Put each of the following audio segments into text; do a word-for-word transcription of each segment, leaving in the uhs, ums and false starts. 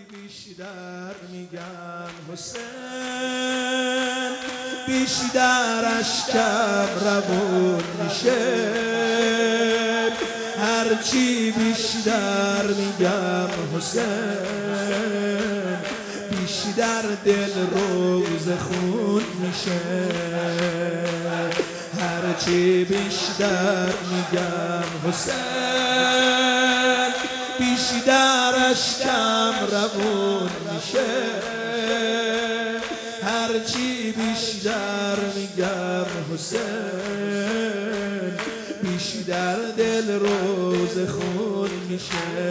بیشتر میگم حسین، بیشتر اشکم روون میشه. هرچی بیشتر میگم حسین، بیشتر دل روز خون میشه. هرچی بیشتر میگم حسین، بیشتر اشکم روون میشه. هرچی بیشتر میگم حسین، بیشتر دل روز خون میشه.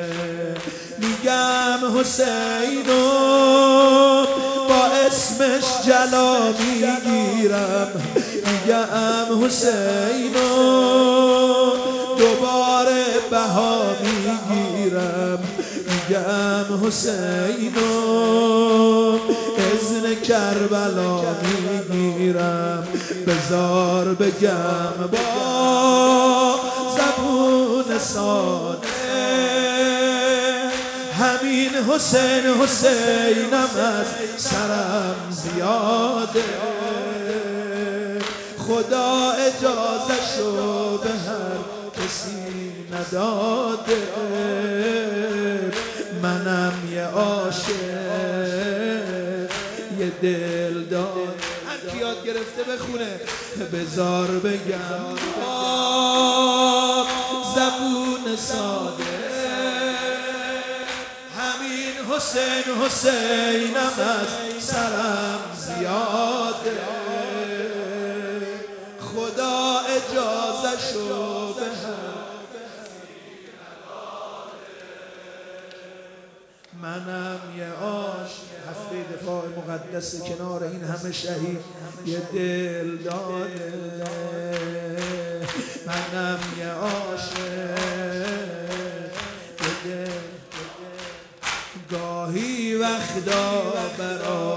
میگم حسینو با اسمش جلا میگیرم، میگم حسینو دوباره بها میگیرم، میگم حسینو اذن کربلا میگیرم. بذار بگم با زبون ساده، همین حسین حسینم از سرم زیاده. خدا اجازه‌شو به هر کسی نداده، منم یه عاشق یه دل دار. هر کی یاد گرفته بخونه. بذار بگم با زبون ساده، همین حسین حسینم از سرم زیاده. خدا اجازه‌شو به منم یه عاشق. هفته دفاع مقدس کنار این همه شهید یه دل داده. منم یه عاشق یه دل. گاهی وقتا برا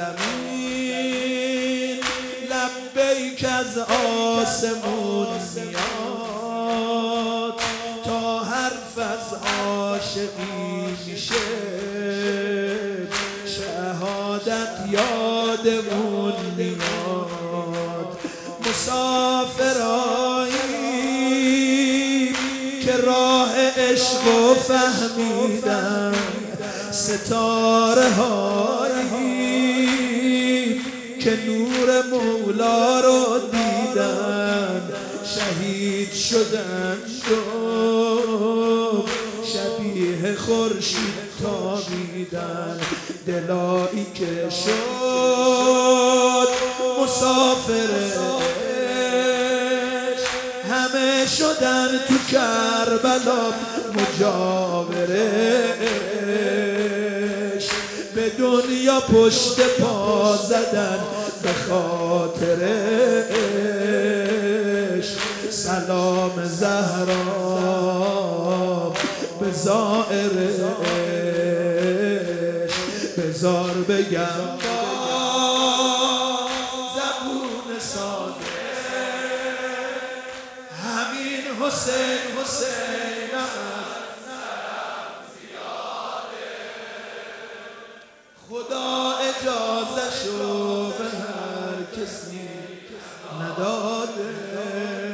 زمین لبیک از آسمون میاد، تا حرف از عاشقی میشه. شهادت یادمون میاد، مسافرایی که راه عشق و فهمیدن، ستاره هایی که نور مولا رو دیدن. شهید شدن و شبیه خورشید تابیدن. دلایی که شد مسافرش، همه شدن تو کربلا مجاورش. به دنیا پشت پا زدن به خاطرش. سلام زهرا به زائرش. بذار بگم با زبون ساده، همین حسین حسینم از سرم زیاده. خدا اجازه‌شو به هر کسی نداده.